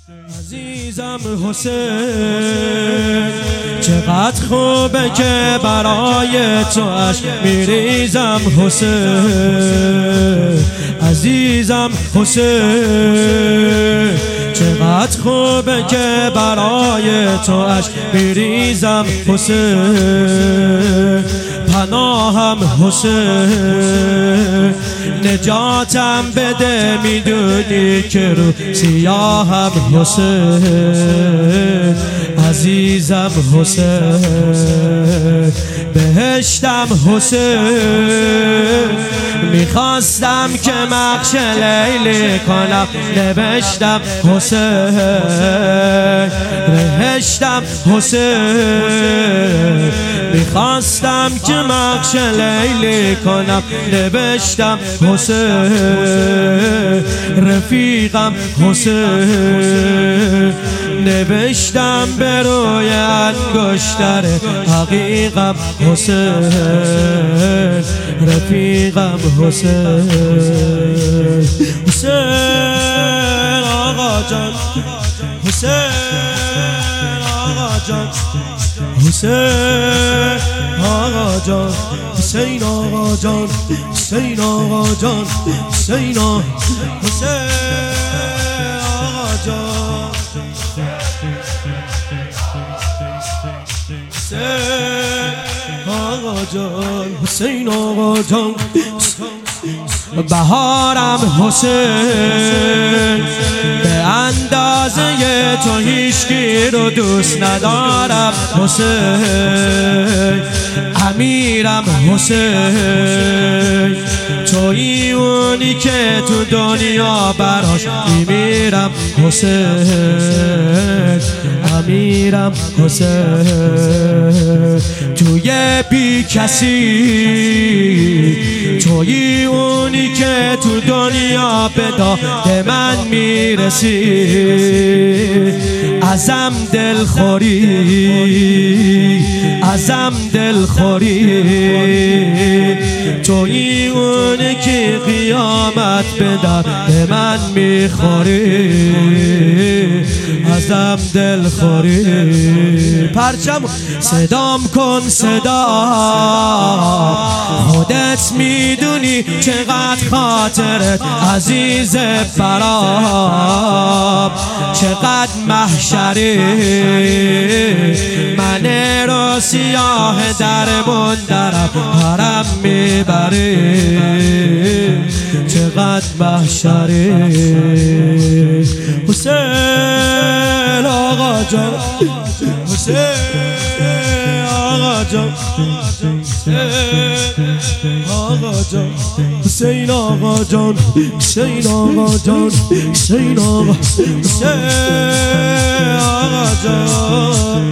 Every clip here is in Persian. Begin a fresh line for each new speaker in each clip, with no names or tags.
عزیزم حسین چقدر خوبه که برای تو عشق میریزم حسین. عزیزم حسین چقدر خوبه که برای تو عشق میریزم حسین. پناهم حسین نجاتم بده، میدونی که رو سیاهم حسین. عزیزم حسین بهشتم حسین، میخواستم که نقش لیلی کنم نوشتم حسین. بهشتم حسین میخواستم که نقش لیلی کنم نوشتم حسین. رفیقم حسین نوشتم به روی انگشتر حقیقم حسین. رفیقم حسین. حسین آقا جان، حسین آقا جان، حسین آقا جان، حسین آقا جان، حسین آقا جان، حسین آقا جان، حسین آقا جان، حسین آقا جان. بهارم حسین به اندازه تو هیچکی رو دوست ندارم حسین. امیرم حسین تویی اونی که تو دنیا براش میمیرم حسین. امیرم حسین توی بی کسی تویی اونی که تو دنیا به داد من میرسی. ازم دلخوری، ازم دلخوری، تویی اونی که قیامت به درد من میخوری. ازم دلخوری. پرچم صدام کن صدا، خودت میدونی چقدر خاطرت عزیز برام. چقدر محشری من رو سیاه درمون درم حرم میبری. چقدر محشری. حسین آقا جان، حسین آقا جان، آقا جان، حسین آقا جان، حسین آقا جان، حسین آقا، حسین آقا جان.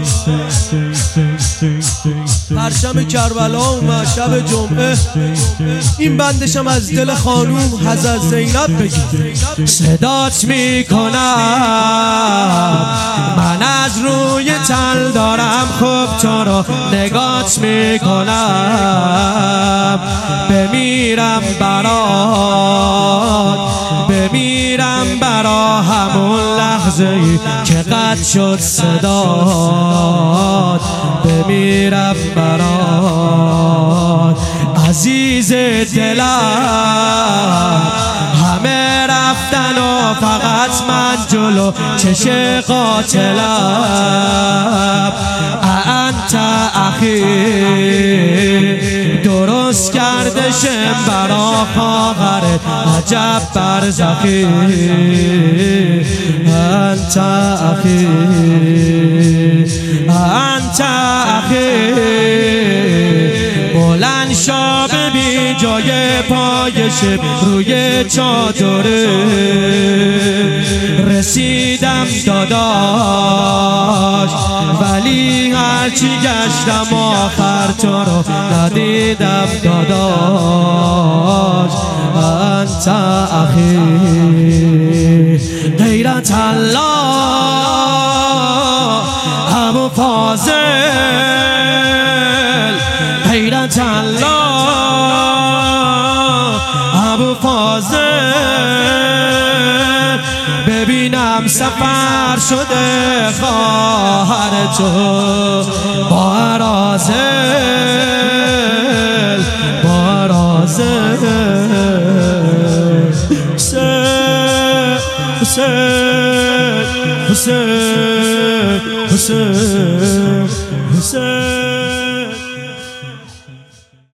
پرچم کربلا اومد شب جمعه، این بندشم از دل خانوم حضرت زینب بگیر. صدات میکنم من از روی تل دارم خوب تو رو نگات میکنم. بمیرم برات، بمیرم برا همون لحظه ای که قطع شد صدات. بمیرم برات عزیز دلم. همه رفتن و فقط من جلو چش قاتلم. انت اخی درست کرده شم برا خواهرت عجب برزخی. انت اخی، انت اخی. بلند شو ببین جای پای شب روی چادره. رسیدم داداش ولی هرچی گشتم آخر تو رو ندیدم داداش. انت اخی غیرت الله ابو فاضل. غیرت الله ابو فاضل. ببینم هم سفر شده خواهر تو با ارازل حسین حسین حسین حسین حسین